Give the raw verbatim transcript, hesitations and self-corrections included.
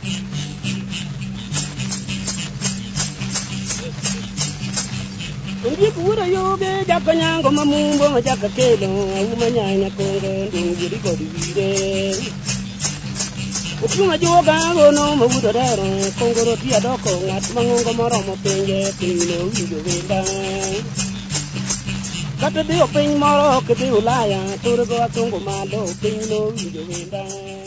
Ndi pura yo be jakanyango mamumbo majaka kelo umanyanya kongo ndungiri kodire Ukuma joga gono mabudo daro kongoro tia doko ngat mangongo moromo penje pino wido wenda Kata dio piny moro kete ulaya turgo atungo malo pino wido wenda